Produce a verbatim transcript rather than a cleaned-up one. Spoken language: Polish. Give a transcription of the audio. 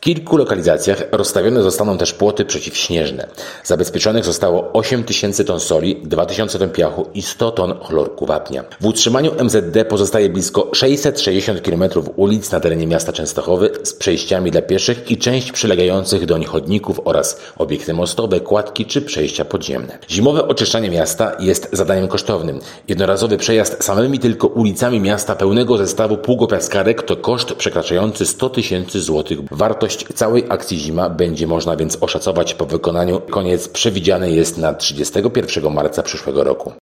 kilku lokalizacjach rozstawione zostaną też płoty przeciwśnieżne. Zabezpieczonych zostało osiem tysięcy ton soli, dwa tysiące ton piachu i sto ton chlorku wapnia. W utrzymaniu M Z D pozostaje blisko sześćset sześćdziesiąt kilometrów ulic na terenie miasta Częstochowy z przejściami dla pieszych i część przylegających do nich chodników oraz obiekty mostowe, kładki czy przejścia podziemne. Zimowe oczyszczanie miasta jest zadaniem kosztownym. Jednorazowy przejazd samymi tylko ulicami miasta pełnego zestawu pługopiaskarek to koszt przekraczający sto tysięcy złotych. Wartość całej akcji zima będzie można więc oszacować po wykonaniu. Koniec przewidziany jest na trzydziestego pierwszego marca przyszłego roku.